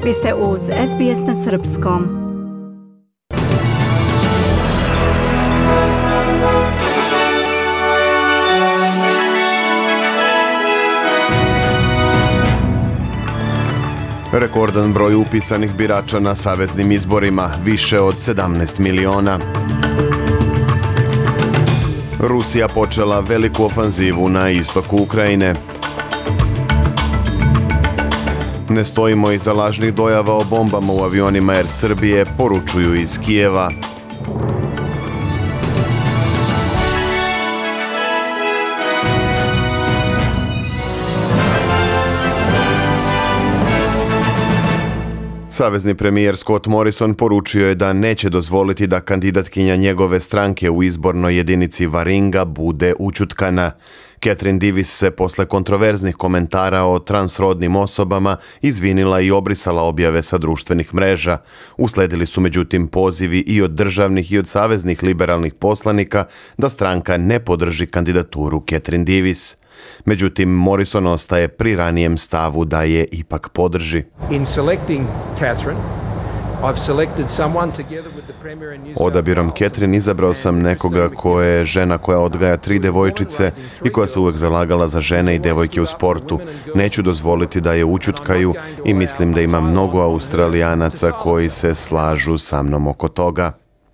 Vi ste uz SBS na srpskom. Rekordan broj upisanih birača na saveznim izborima, više od 17 miliona. Rusija počela veliku ofanzivu na istoku Ukrajine. Ne stojimo iza lažnih dojava o bombama u avionima Air Srbije, poručuju iz Kijeva. Savezni premijer Scott Morrison poručio je da neće dozvoliti da kandidatkinja njegove stranke u izbornoj jedinici Varinga bude ućutkana. Catherine Davis se posle kontroverznih komentara o transrodnim osobama izvinila i obrisala objave sa društvenih mreža. Usledili su međutim pozivi i od državnih i od saveznih liberalnih poslanika da stranka ne podrži kandidaturu Catherine Davis. Međutim, Morrison ostaje pri ranijem stavu da je ipak podrži. Odabirom Catherine izabrao sam nekoga ko je žena koja odgaja 3 devojčice i koja se uvek zalagala za žene i devojke u sportu. Neću dozvoliti da je ućutkaju i mislim da ima mnogo Australijanaca koji se slažu sa mnom oko toga.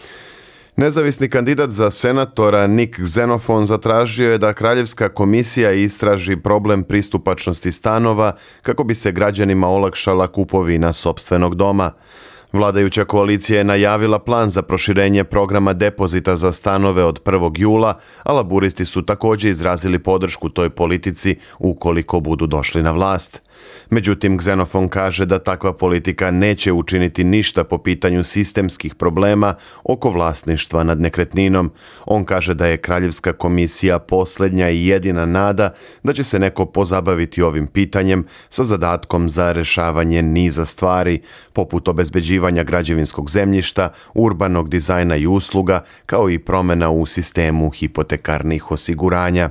Nezavisni kandidat za senatora Nick Xenophon zatražio je da Kraljevska komisija istraži problem pristupačnosti stanova kako bi se građanima olakšala kupovina sopstvenog doma. Vladajuća koalicija je najavila plan za proširenje programa depozita za stanove od 1. jula, a laburisti su također izrazili podršku toj politici ukoliko budu došli na vlast. Međutim, Xenophon kaže da takva politika neće učiniti ništa po pitanju sistemskih problema oko vlasništva nad nekretninom. On kaže da je Kraljevska komisija posljednja i jedina nada da će se neko pozabaviti ovim pitanjem sa zadatkom za rješavanje niza stvari, poput obezbeđivanja građevinskog zemljišta, urbanog dizajna i usluga, kao i promjena u sistemu hipotekarnih osiguranja.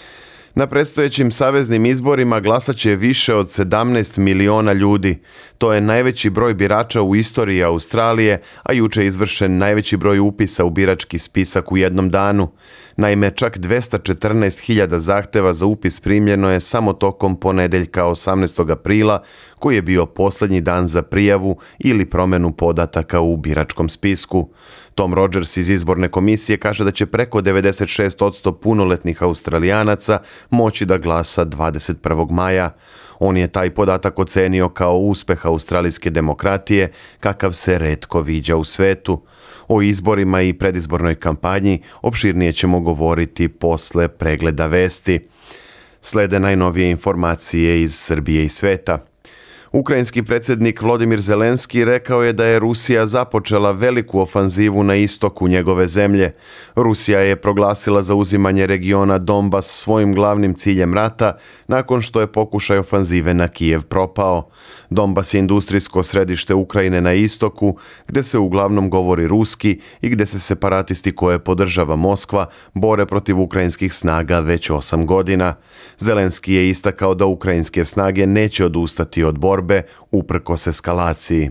Na predstojećim saveznim izborima glasat će više od 17 miliona ljudi. To je najveći broj birača u istoriji Australije, a juče je izvršen najveći broj upisa u birački spisak u jednom danu. Naime, čak 214.000 zahteva za upis primljeno je samo tokom ponedjeljka 18. aprila, koji je bio posljednji dan za prijavu ili promjenu podataka u biračkom spisku. Tom Rogers iz izborne komisije kaže da će preko 96% punoletnih Australijanaca moći da glasa 21. maja. On je taj podatak ocenio kao uspeh australijske demokratije, kakav se retko viđa u svetu. O izborima i predizbornoj kampanji opširnije ćemo govoriti posle pregleda vesti. Slede najnovije informacije iz Srbije i sveta. Ukrajinski predsjednik Volodymyr Zelenski rekao je da je Rusija započela veliku ofanzivu na istoku njegove zemlje. Rusija je proglasila zauzimanje regiona Donbas svojim glavnim ciljem rata nakon što je pokušaj ofanzive na Kijev propao. Donbas je industrijsko središte Ukrajine na istoku, gdje se uglavnom govori ruski i gdje se separatisti koje podržava Moskva bore protiv ukrajinskih snaga već 8 godina. Zelenski je istakao da ukrajinske snage neće odustati od borbe uprkos eskalaciji.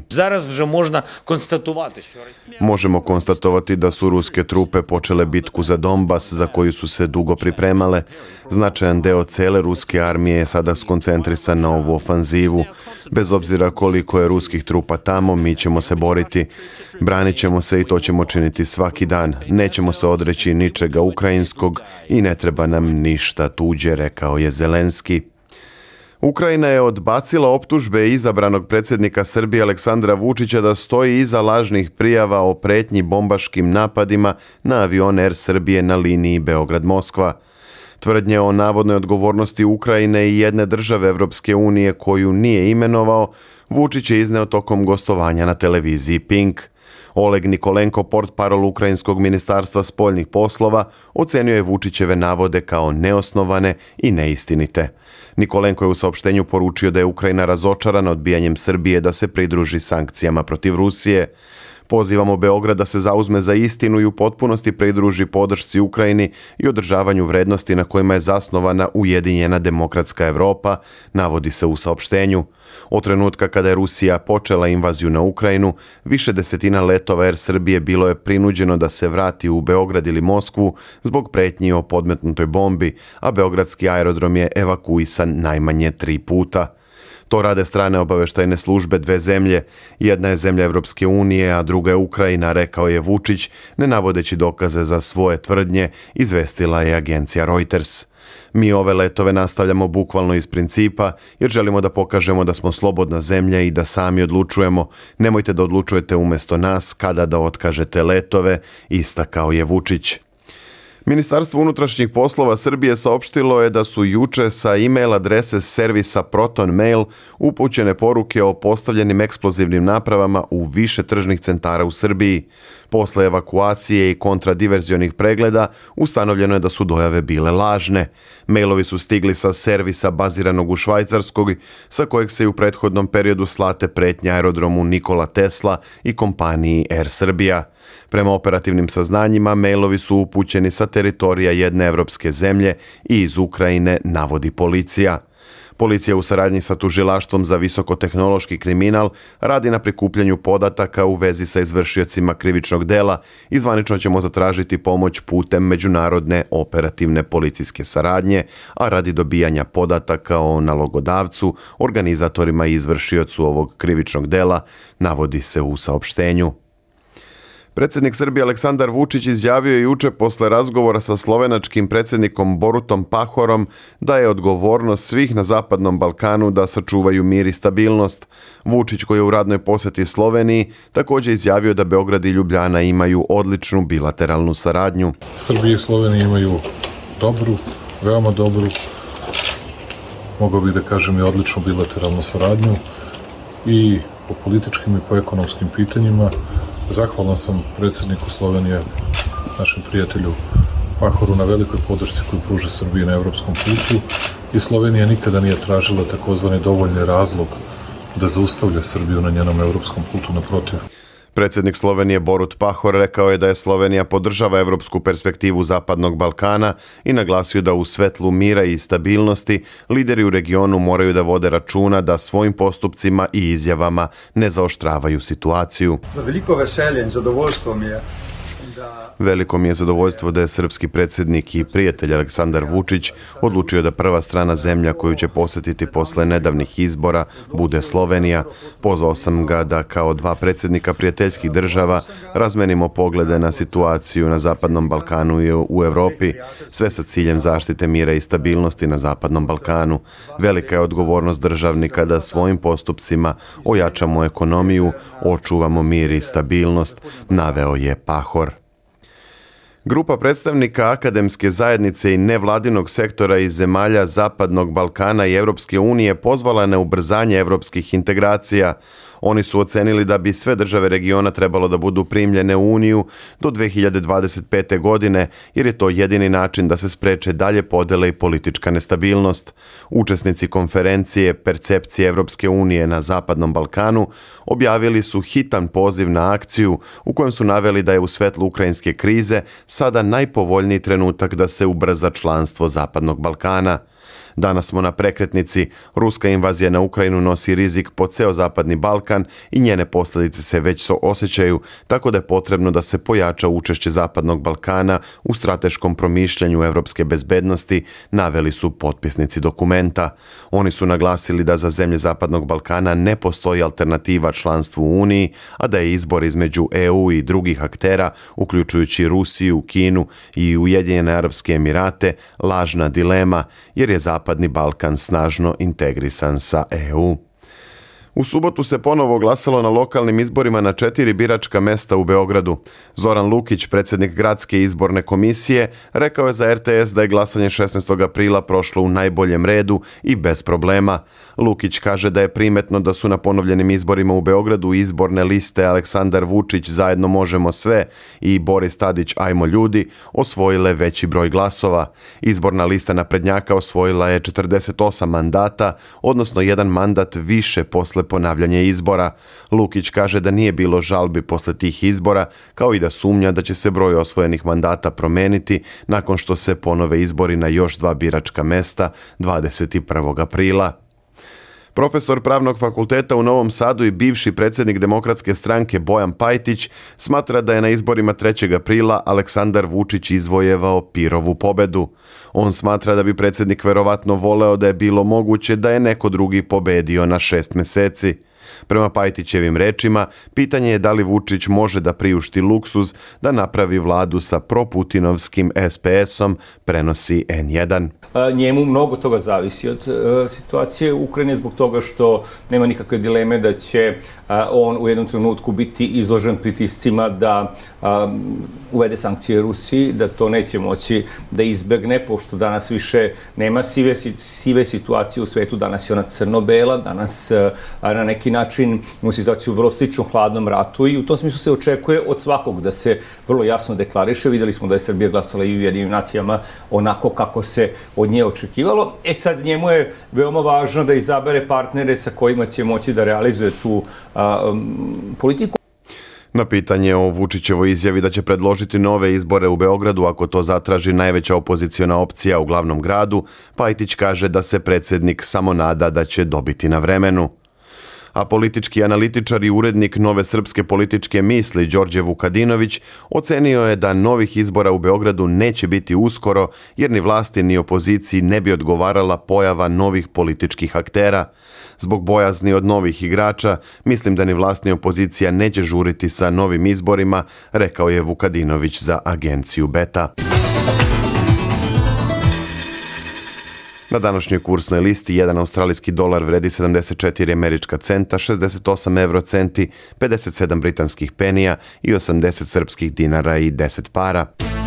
Možemo konstatovati da su ruske trupe počele bitku za Donbas za koju su se dugo pripremale. Značajan deo cele ruske armije je sada skoncentrisan na ovu ofanzivu. Bez obzira koliko je ruskih trupa tamo, mi ćemo se boriti. Branit ćemo se i to ćemo činiti svaki dan. Nećemo se odreći ničega ukrajinskog i ne treba nam ništa tuđe, rekao je Zelenski. Ukrajina je odbacila optužbe izabranog predsjednika Srbije Aleksandra Vučića da stoji iza lažnih prijava o pretnji bombaškim napadima na avion Air Srbije na liniji Beograd-Moskva. Tvrdnje o navodnoj odgovornosti Ukrajine i jedne države Evropske unije koju nije imenovao, Vučić je izneo tokom gostovanja na televiziji Pink. Oleg Nikolenko, portparol Ukrajinskog ministarstva spoljnih poslova, ocenio je Vučićeve navode kao neosnovane i neistinite. Nikolenko je u saopštenju poručio da je Ukrajina razočarana odbijanjem Srbije da se pridruži sankcijama protiv Rusije. Pozivamo Beograd da se zauzme za istinu i u potpunosti pridruži podršci Ukrajini i održavanju vrednosti na kojima je zasnovana ujedinjena demokratska Evropa, navodi se u saopštenju. Od trenutka kada je Rusija počela invaziju na Ukrajinu, više desetina letova Air Srbije bilo je prinuđeno da se vrati u Beograd ili Moskvu zbog pretnji o podmetnutoj bombi, a beogradski aerodrom je evakuisan najmanje 3 puta. To rade strane obaveštajne službe dve zemlje. Jedna je zemlja Evropske unije, a druga je Ukrajina, rekao je Vučić, ne navodeći dokaze za svoje tvrdnje, izvestila je agencija Reuters. Mi ove letove nastavljamo bukvalno iz principa, jer želimo da pokažemo da smo slobodna zemlja i da sami odlučujemo. Nemojte da odlučujete umjesto nas kada da otkažete letove, istakao je Vučić. Ministarstvo unutrašnjih poslova Srbije saopštilo je da su juče sa e-mail adrese servisa Proton Mail upućene poruke o postavljenim eksplozivnim napravama u više tržnih centara u Srbiji. Posle evakuacije i kontradiverzionih pregleda ustanovljeno je da su dojave bile lažne. Mailovi su stigli sa servisa baziranog u Švajcarskoj, sa kojeg se i u prethodnom periodu slate pretnje aerodromu Nikola Tesla i kompaniji Air Srbija. Prema operativnim saznanjima, mailovi su upućeni sa teritorija jedne evropske zemlje i iz Ukrajine, navodi policija. Policija u saradnji sa Tužilaštvom za visokotehnološki kriminal radi na prikupljanju podataka u vezi sa izvršiocima krivičnog dela i zvanično ćemo zatražiti pomoć putem međunarodne operativne policijske saradnje, a radi dobijanja podataka o nalogodavcu, organizatorima i izvršiocu ovog krivičnog dela, navodi se u saopštenju. Predsjednik Srbije Aleksandar Vučić izjavio je juče posle razgovora sa slovenačkim predsjednikom Borutom Pahorom da je odgovornost svih na Zapadnom Balkanu da sačuvaju mir i stabilnost. Vučić, koji je u radnoj posjeti Sloveniji, također izjavio da Beograd i Ljubljana imaju odličnu bilateralnu saradnju. Srbija i Slovenija imaju dobru, veoma dobru, mogao bih da kažem i odličnu bilateralnu saradnju i po političkim i po ekonomskim pitanjima. Zahvalan sam predsjedniku Slovenije, našem prijatelju Pahoru, na velikoj podršci koju pruža Srbiji na evropskom putu, i Slovenija nikada nije tražila takozvani dovoljni razlog da zaustavlja Srbiju na njenom evropskom putu, naprotiv. Predsjednik Slovenije Borut Pahor rekao je da je Slovenija podržava evropsku perspektivu Zapadnog Balkana i naglasio da u svetlu mira i stabilnosti lideri u regionu moraju da vode računa da svojim postupcima i izjavama ne zaoštravaju situaciju. Veliko veselje in zadovoljstvo mi je. Veliko mi je zadovoljstvo da je srpski predsjednik i prijatelj Aleksandar Vučić odlučio da prva strana zemlja koju će posjetiti posle nedavnih izbora bude Slovenija. Pozvao sam ga da kao dva predsjednika prijateljskih država razmenimo poglede na situaciju na Zapadnom Balkanu i u Europi, sve sa ciljem zaštite mira i stabilnosti na Zapadnom Balkanu. Velika je odgovornost državnika da svojim postupcima ojačamo ekonomiju, očuvamo mir i stabilnost, naveo je Pahor. Grupa predstavnika akademske zajednice i nevladinog sektora iz zemalja Zapadnog Balkana i Evropske unije pozvala na ubrzanje evropskih integracija. Oni su ocenili da bi sve države regiona trebalo da budu primljene u Uniju do 2025. godine, jer je to jedini način da se spreče dalje podele i politička nestabilnost. Učesnici konferencije Percepcije Evropske unije na Zapadnom Balkanu objavili su hitan poziv na akciju u kojem su naveli da je u svetlu ukrajinske krize sada najpovoljniji trenutak da se ubrza članstvo Zapadnog Balkana. Danas smo na prekretnici. Ruska invazija na Ukrajinu nosi rizik po ceo Zapadni Balkan i njene posljedice se već osjećaju, tako da je potrebno da se pojača učešće Zapadnog Balkana u strateškom promišljanju evropske bezbednosti, naveli su potpisnici dokumenta. Oni su naglasili da za zemlje Zapadnog Balkana ne postoji alternativa članstvu u Uniji, a da je izbor između EU i drugih aktera, uključujući Rusiju, Kinu i Ujedinjene Arapske Emirate, lažna dilema, jer je Zapadni Balkan snažno integrisan sa EU. U subotu se ponovo glasalo na lokalnim izborima na 4 biračka mesta u Beogradu. Zoran Lukić, predsjednik gradske izborne komisije, rekao je za RTS da je glasanje 16. aprila prošlo u najboljem redu i bez problema. Lukić kaže da je primetno da su na ponovljenim izborima u Beogradu izborne liste Aleksandar Vučić Zajedno možemo sve i Boris Tadić Ajmo ljudi osvojile veći broj glasova. Izborna lista naprednjaka osvojila je 48 mandata, odnosno jedan mandat više posle posle ponavljanja izbora. Lukić kaže da nije bilo žalbi posle tih izbora, kao i da sumnja da će se broj osvojenih mandata promeniti nakon što se ponove izbori na još 2 biračka mesta 21. aprila. Profesor Pravnog fakulteta u Novom Sadu i bivši predsjednik Demokratske stranke Bojan Pajtić smatra da je na izborima 3. aprila Aleksandar Vučić izvojevao Pirovu pobedu. On smatra da bi predsjednik verovatno voleo da je bilo moguće da je neko drugi pobedio na 6 meseci. Prema Pajtićevim rečima, pitanje je da li Vučić može da priušti luksuz da napravi vladu sa proputinovskim SPS-om, prenosi N1. Njemu mnogo toga zavisi od situacije u Ukrajini zbog toga što nema nikakve dileme da će on u jednom trenutku biti izložen pritiscima da uvede sankcije Rusiji, da to neće moći da izbegne, pošto danas više nema sive situacije u svetu, danas je ona crno-bela, danas na neki način imamo situaciju u vrlo sličnom hladnom ratu i u tom smislu se očekuje od svakog da se vrlo jasno deklariše. Videli smo da je Srbija glasala i u Ujedinjenim nacijama onako kako se od nje očekivalo. Sad njemu je veoma važno da izabere partnere sa kojima će moći da realizuje tu politiku. Na pitanje o Vučićevoj izjavi da će predložiti nove izbore u Beogradu ako to zatraži najveća opoziciona opcija u glavnom gradu, Pajtić kaže da se predsjednik samo nada da će dobiti na vremenu. A politički analitičar i urednik Nove srpske političke misli Đorđe Vukadinović ocenio je da novih izbora u Beogradu neće biti uskoro jer ni vlasti ni opoziciji ne bi odgovarala pojava novih političkih aktera. Zbog bojazni od novih igrača, mislim da ni vlast ni opozicija neće žuriti sa novim izborima, rekao je Vukadinović za agenciju Beta. Na današnjoj kursnoj listi 1 australijski dolar vredi 74 američka centa, 68 eurocenti, 57 britanskih penija i 80 srpskih dinara i 10 para.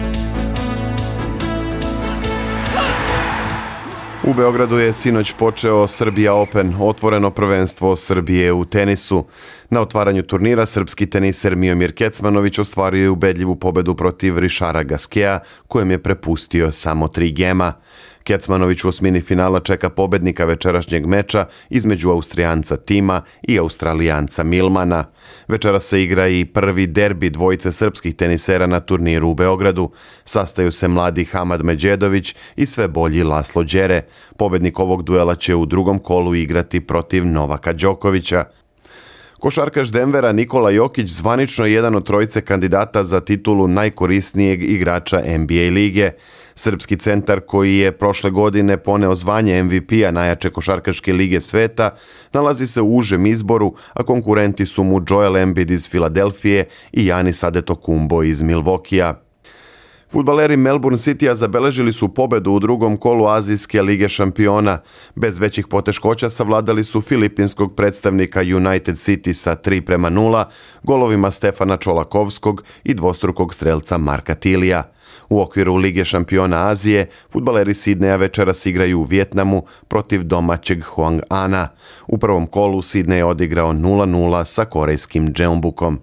U Beogradu je sinoć počeo Serbia Open, otvoreno prvenstvo Srbije u tenisu. Na otvaranju turnira srpski teniser Miomir Kecmanović ostvario je ubedljivu pobedu protiv Rišara Gaskea, kojem je prepustio samo 3 gema. Kecmanović u osmini finala čeka pobednika večerašnjeg meča između Austrijanca Tima i Australijanca Milmana. Večera se igra i prvi derbi dvojice srpskih tenisera na turniru u Beogradu. Sastaju se mladi Hamad Međedović i sve bolji Laslo Đere. Pobednik ovog duela će u drugom kolu igrati protiv Novaka Đokovića. Košarkaš Denvera Nikola Jokić zvanično je jedan od trojice kandidata za titulu najkorisnijeg igrača NBA lige. Srpski centar koji je prošle godine poneo zvanje MVP-a najjače košarkaške lige sveta nalazi se u užem izboru, a konkurenti su mu Joel Embiid iz Filadelfije i Giannis Antetokounmpo iz Milvokija. Fudbaleri Melbourne Citya zabeležili su pobedu u drugom kolu Azijske lige šampiona. Bez većih poteškoća savladali su filipinskog predstavnika United City sa 3-0 golovima Stefana Čolakovskog i dvostrukog strelca Marka Tilija. U okviru Lige šampiona Azije, fudbaleri Sidneja večeras igraju u Vijetnamu protiv domaćeg Hoang Ana. U prvom kolu Sidney je odigrao 0-0 sa korejskim Jeonbukom.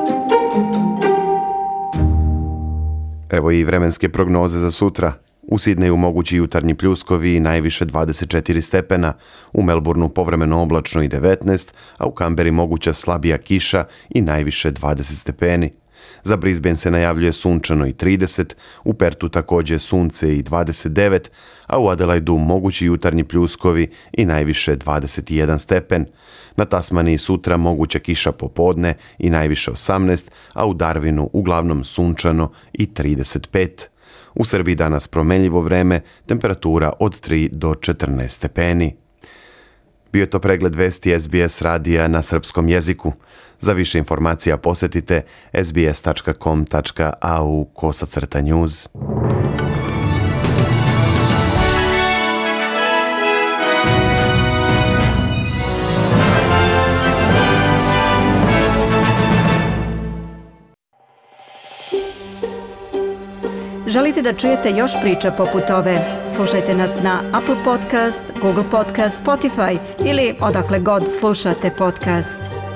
Evo i vremenske prognoze za sutra. U Sidneju mogući jutarnji pljuskovi i najviše 24 stepena, u Melbourneu povremeno oblačno i 19, a u Kamberi moguća slabija kiša i najviše 20 stepeni. Za Brisbane se najavljuje sunčano i 30, u Pertu također sunce i 29, a u Adelaidu mogući jutarnji pljuskovi i najviše 21 stepen. Na Tasmaniji sutra moguća kiša popodne i najviše 18, a u Darwinu uglavnom sunčano i 35. U Srbiji danas promenljivo vreme, temperatura od 3 do 14 stepeni. Bio je to pregled vesti SBS radija na srpskom jeziku. Za više informacija posjetite sbs.com.au/news. Želite da čujete još priča poput ove? Slušajte nas na Apple Podcast, Google Podcast, Spotify ili odakle god slušate podcast.